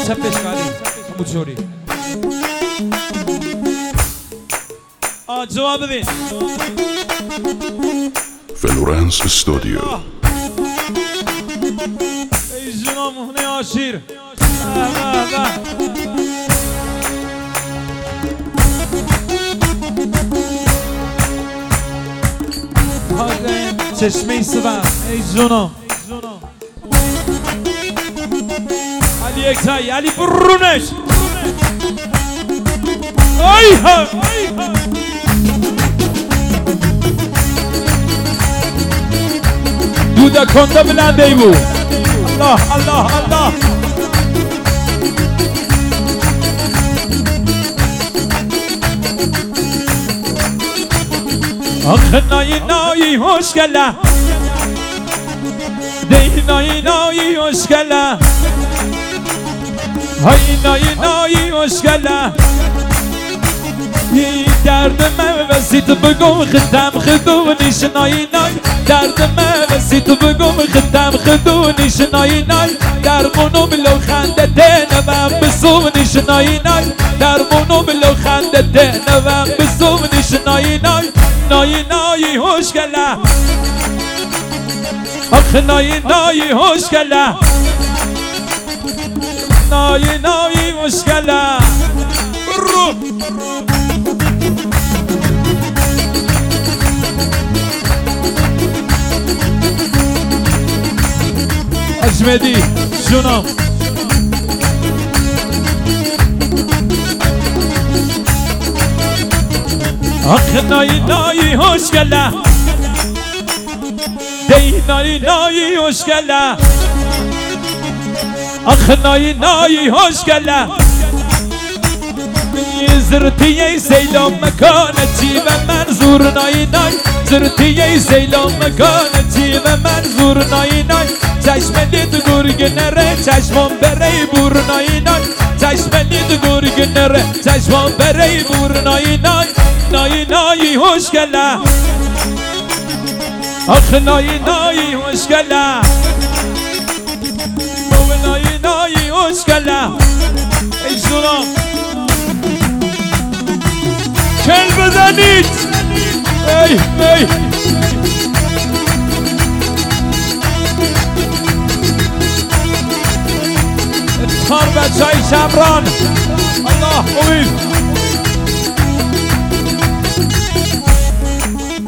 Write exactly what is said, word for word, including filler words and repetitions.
چپش کاری موچوری آه جواب ببین فلورنس استودیو ای جنام هنه آشیر چشمه سبا ای جنام علی اکتایی علی برونش ای ها دودا کنده بلنده ای بود الله الله الله آخه نایی نایی هشگله دی نایی نایی هشگله های نایی نایی هشگله ای درد من وسی تو بگم خدم خدونیش نایی نایی درد من وسی تو بگم خدم خدونیش نایی نایی درمونو بلو خنده دنوم بسونیش نایی نایی درمونو بلو خنده دنوم بسونیش نایی نایی نایی نایی هشگله آخه نایی نایی هشگله نایی نایی هشگله رو اجمدی جونم آخه نایی نایی هشگله دی نایی نایی هشگله آخه نایی نایی هشگله زرتی ای سیلام مکانتی و منظور نایی نایی زرتی ای سیلام مکانتی و منظور نایی نایی چشم دید گرگ نره چشمم بره بور نایی نایی چشم دید گرگ نره چشمم بره بور نایی نایی نایی نایی هشگله آخه نایی نایی هشگله نایی نایی هشگله ای جونم کل بزنید ای ای اتخار بچه های شمران الله امید